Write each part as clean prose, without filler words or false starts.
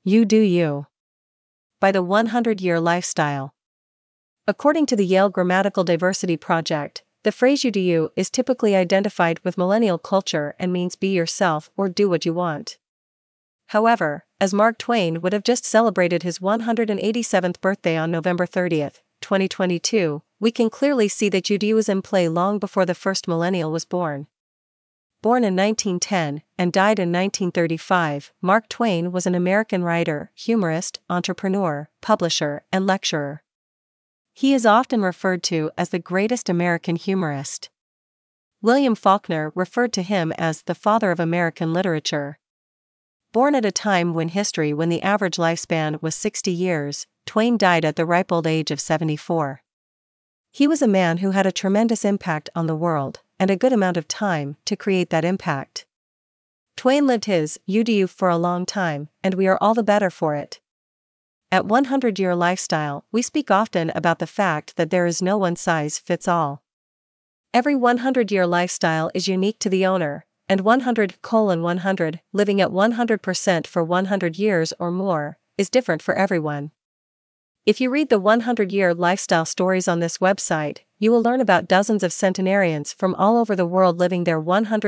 You do you. By the 100-Year Lifestyle. According to the Yale Grammatical Diversity Project, the phrase you do you is typically identified with millennial culture and means be yourself or do what you want. However, as Mark Twain would have just celebrated his 187th birthday on November 30, 2022, we can clearly see that you do you was in play long before the first millennial was born. Born in 1910 and died in 1935, Mark Twain was an American writer, humorist, entrepreneur, publisher, and lecturer. He is often referred to as the greatest American humorist. William Faulkner referred to him as the father of American literature. Born at a time when the average lifespan was 60 years, Twain died at the ripe old age of 74. He was a man who had a tremendous impact on the world, and a good amount of time to create that impact. Twain lived his you do you for a long time, and we are all the better for it. At 100-Year Lifestyle, we speak often about the fact that there is no one-size-fits-all. Every 100-year lifestyle is unique to the owner, and 100:100, living at 100% for 100 years or more, is different for everyone. If you read the 100-Year Lifestyle stories on this website, you will learn about dozens of centenarians from all over the world living their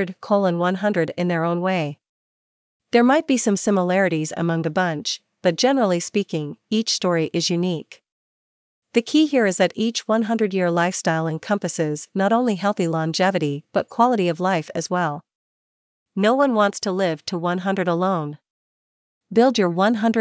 100:100 in their own way. There might be some similarities among the bunch, but generally speaking, each story is unique. The key here is that each 100-year lifestyle encompasses not only healthy longevity but quality of life as well. No one wants to live to 100 alone. Build your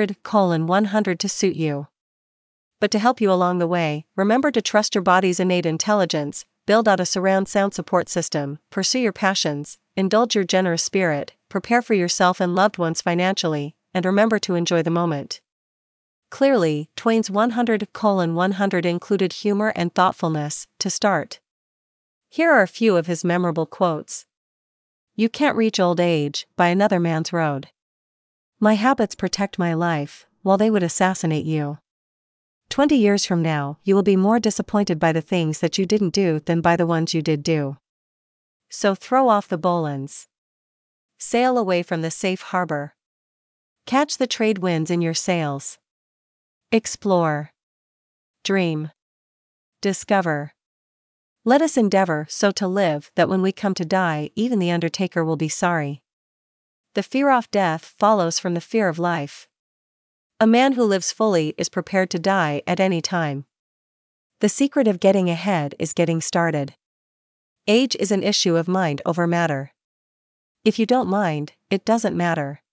100:100 to suit you. But to help you along the way, remember to trust your body's innate intelligence, build out a surround sound support system, pursue your passions, indulge your generous spirit, prepare for yourself and loved ones financially, and remember to enjoy the moment. Clearly, Twain's 100:100 included humor and thoughtfulness, to start. Here are a few of his memorable quotes. You can't reach old age by another man's road. My habits protect my life, while they would assassinate you. 20 years from now, you will be more disappointed by the things that you didn't do than by the ones you did do. So throw off the bowlines. Sail away from the safe harbor. Catch the trade winds in your sails. Explore. Dream. Discover. Let us endeavor so to live that when we come to die, even the undertaker will be sorry. The fear of death follows from the fear of life. A man who lives fully is prepared to die at any time. The secret of getting ahead is getting started. Age is an issue of mind over matter. If you don't mind, it doesn't matter.